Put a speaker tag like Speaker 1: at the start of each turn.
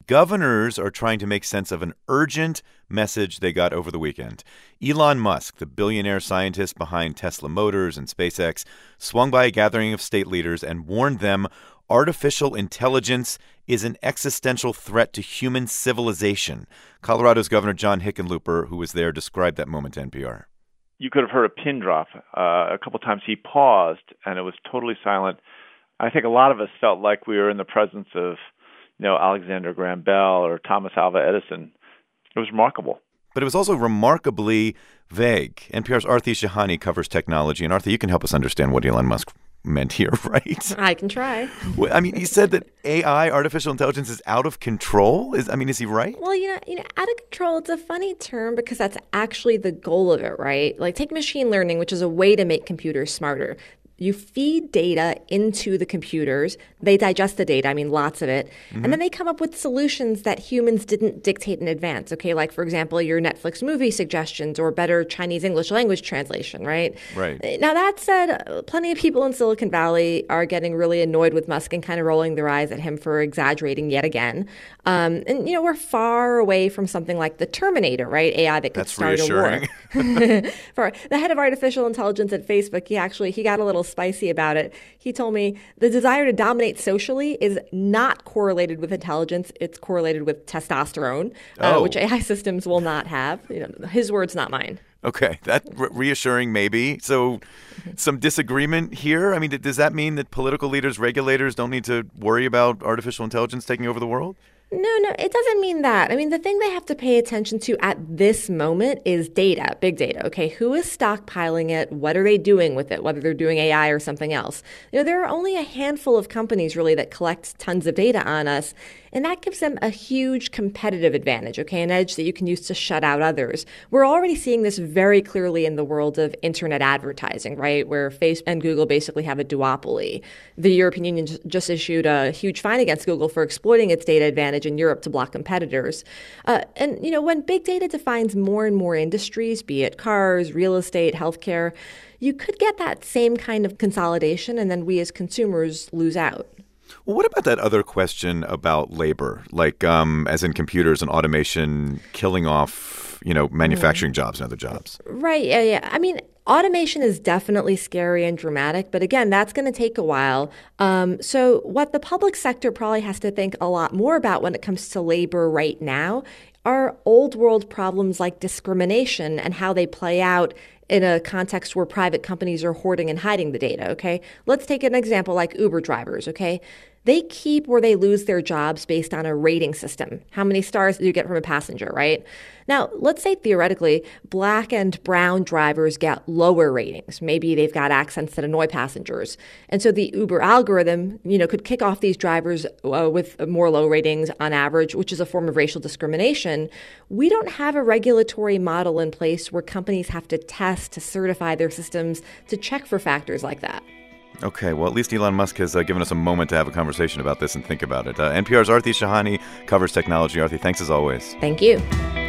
Speaker 1: governors are trying to make sense of an urgent message they got over the weekend. Elon Musk, the billionaire scientist behind Tesla Motors and SpaceX, swung by a gathering of state leaders and warned them artificial intelligence is an existential threat to human civilization. Colorado's Governor John Hickenlooper, who was there, described that moment to NPR.
Speaker 2: You could have heard a pin drop. A couple times he paused, and it was totally silent. I think a lot of us felt like we were in the presence of, Alexander Graham Bell or Thomas Alva Edison. It was remarkable.
Speaker 1: But it was also remarkably vague. NPR's Aarti Shahani covers technology. And Aarti, you can help us understand what Elon Musk meant here, right?
Speaker 3: I can try.
Speaker 1: I mean, he said that AI, artificial intelligence, is out of control. Is he right?
Speaker 3: Well, out of control, it's a funny term because that's actually the goal of it, right? Like, take machine learning, which is a way to make computers smarter. You feed data into the computers. They digest the data, lots of it. Mm-hmm. And then they come up with solutions that humans didn't dictate in advance, okay? Like, for example, your Netflix movie suggestions or better Chinese English language translation, right?
Speaker 1: Right.
Speaker 3: Now, that said, plenty of people in Silicon Valley are getting really annoyed with Musk and kind of rolling their eyes at him for exaggerating yet again. And we're far away from something like the Terminator, right? AI that could start a war. For the head of artificial intelligence at Facebook, he got a little spicy about it. He told me the desire to dominate socially is not correlated with intelligence. It's correlated with testosterone, which AI systems will not have. His words, not mine.
Speaker 1: Okay, that's reassuring maybe. So some disagreement here? I mean, does that mean that political leaders, regulators don't need to worry about artificial intelligence taking over the world?
Speaker 3: No, it doesn't mean that. The thing they have to pay attention to at this moment is data, big data. Okay, who is stockpiling it? What are they doing with it, whether they're doing AI or something else? There are only a handful of companies really that collect tons of data on us, and that gives them a huge competitive advantage, okay, an edge that you can use to shut out others. We're already seeing this very clearly in the world of internet advertising, right, where Facebook and Google basically have a duopoly. The European Union just issued a huge fine against Google for exploiting its data advantage in Europe to block competitors. And when big data defines more and more industries, be it cars, real estate, healthcare, you could get that same kind of consolidation, and then we as consumers lose out.
Speaker 1: Well, what about that other question about labor, like as in computers and automation killing off, manufacturing jobs and other jobs?
Speaker 3: Right. Yeah. Automation is definitely scary and dramatic, but again, that's going to take a while. So what the public sector probably has to think a lot more about when it comes to labor right now are old world problems like discrimination and how they play out in a context where private companies are hoarding and hiding the data, okay? Let's take an example like Uber drivers, okay? They keep or they lose their jobs based on a rating system. How many stars do you get from a passenger, right? Now, let's say theoretically, black and brown drivers get lower ratings. Maybe they've got accents that annoy passengers. And so the Uber algorithm, could kick off these drivers with more low ratings on average, which is a form of racial discrimination. We don't have a regulatory model in place where companies have to test to certify their systems to check for factors like that.
Speaker 1: Okay, well, at least Elon Musk has given us a moment to have a conversation about this and think about it. NPR's Aarti Shahani covers technology. Aarti, thanks as always.
Speaker 3: Thank you.